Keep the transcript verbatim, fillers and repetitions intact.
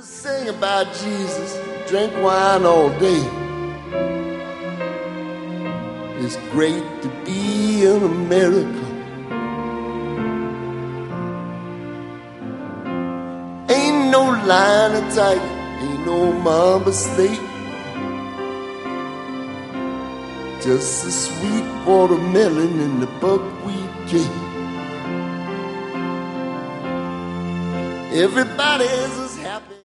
Sing about Jesus, drink wine all day. It's great to be in America. Ain't no line of tiger, ain't no mama slate. Just a sweet watermelon and the buckwheat cake. Everybody's as happy.